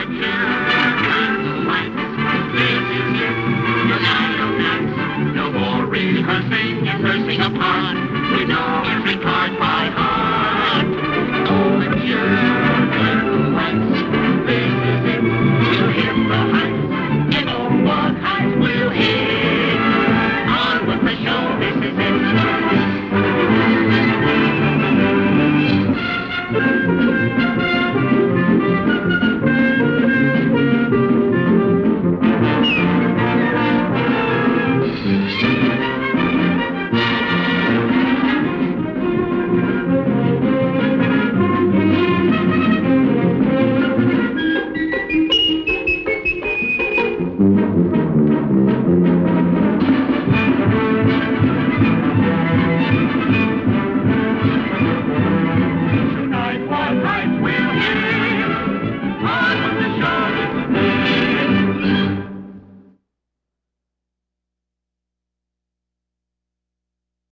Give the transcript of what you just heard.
children's lights. This is it, the night of nights. No more rehearsing and rehearsing apart. We know it's